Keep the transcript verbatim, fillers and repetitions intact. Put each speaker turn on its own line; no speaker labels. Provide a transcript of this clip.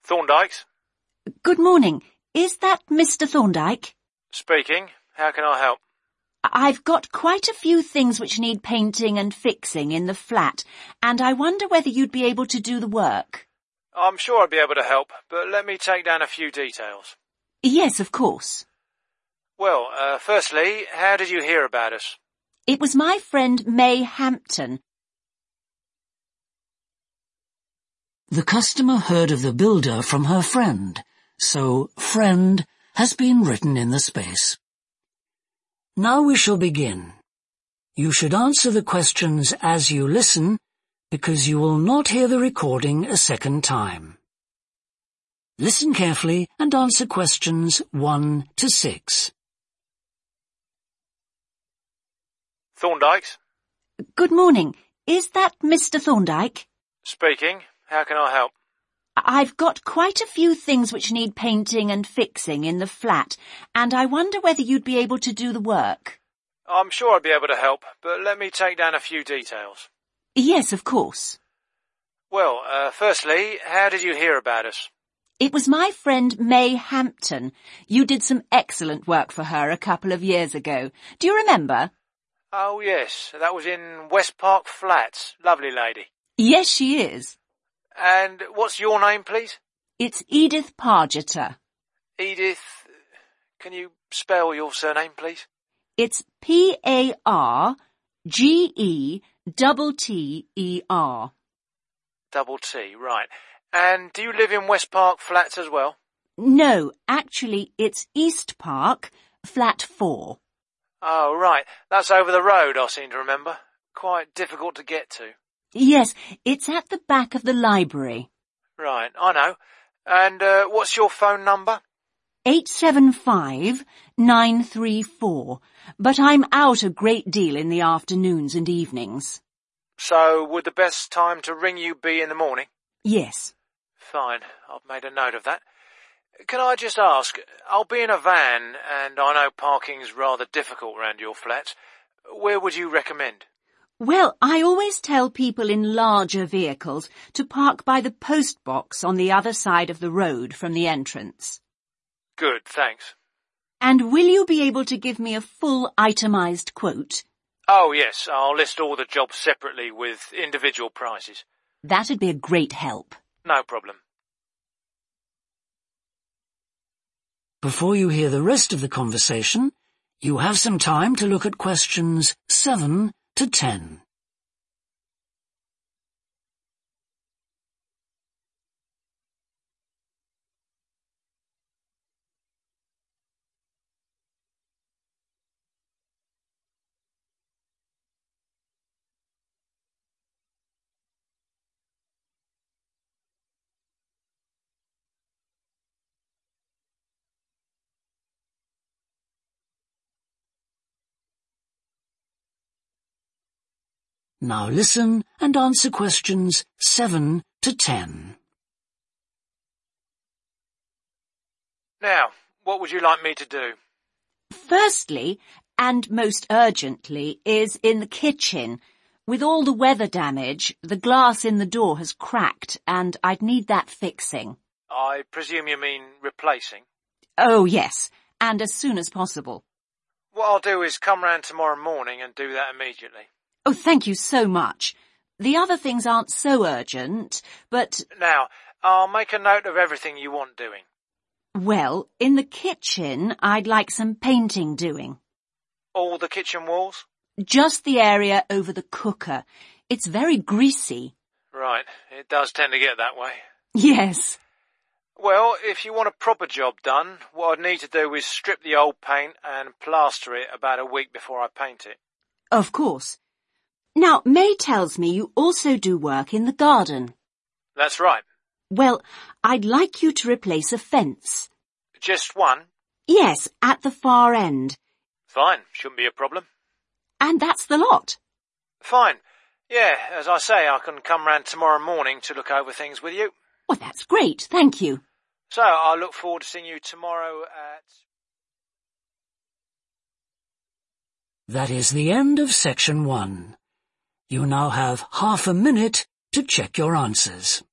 Thorndike's?
Good morning. Is that Mister Thorndike?
Speaking. How can I help?
I've got quite a few things which need painting and fixing in the flat, and I wonder whether you'd be able to do the work.
I'm sure I'd be able to help, but let me take down a few details.
Yes, of course.
Well, uh, firstly, how did you hear about us?
It was my friend May Hampton.
The customer heard of the builder from her friend, so friend has been written in the space. Now we shall begin. You should answer the questions as you listen, because you will not hear the recording a second time. Listen carefully and answer questions one to six.
Thorndike's?
Good morning. Is that Mister Thorndike?
Speaking. How can I help?
I've got quite a few things which need painting and fixing in the flat, and I wonder whether you'd be able to do the work.
I'm sure I'd be able to help, but let me take down a few details.
Yes, of course.
Well, uh, firstly, how did you hear about us?
It was my friend May Hampton. You did some excellent work for her a couple of years ago. Do you remember?
Oh, yes. That was in West Park Flats. Lovely lady.
Yes, she is.
And what's your name, please?
It's Edith Pargeter.
Edith, can you spell your surname, please?
It's P A R G E T T E R.
Double T, right. And do you live in West Park Flats as well?
No, actually, it's East Park, flat four.
Oh, right. That's over the road, I seem to remember. Quite difficult to get to.
Yes, it's at the back of the library.
Right, I know. And uh, what's your phone number?
eight seven five nine three four, but I'm out a great deal in the afternoons and evenings.
So would the best time to ring you be in the morning?
Yes.
Fine, I've made a note of that. Can I just ask, I'll be in a van, and I know parking's rather difficult round your flats. Where would you recommend?
Well, I always tell people in larger vehicles to park by the post box on the other side of the road from the entrance.
Good, thanks.
And will you be able to give me a full itemised quote?
Oh, yes, I'll list all the jobs separately with individual prices.
That'd be a great help.
No problem.
Before you hear the rest of the conversation, you have some time to look at questions seven to ten. Now listen and answer questions seven to ten.
Now, what would you like me to do?
Firstly, and most urgently, is in the kitchen. With all the weather damage, the glass in the door has cracked, and I'd need that fixing.
I presume you mean replacing?
Oh, yes, and as soon as possible.
What I'll do is come round tomorrow morning and do that immediately.
Oh, thank you so much. The other things aren't so urgent, but...
Now, I'll make a note of everything you want doing.
Well, in the kitchen, I'd like some painting doing.
All the kitchen walls?
Just the area over the cooker. It's very greasy.
Right, it does tend to get that way.
Yes.
Well, if you want a proper job done, what I'd need to do is strip the old paint and plaster it about a week before I paint it.
Of course. Now, May tells me you also do work in the garden.
That's right.
Well, I'd like you to replace a fence.
Just one?
Yes, at the far end.
Fine, shouldn't be a problem.
And that's the lot.
Fine. Yeah, as I say, I can come round tomorrow morning to look over things with you.
Well, that's great, thank you.
So, I look forward to seeing you tomorrow at...
That is the end of section one. You now have half a minute to check your answers.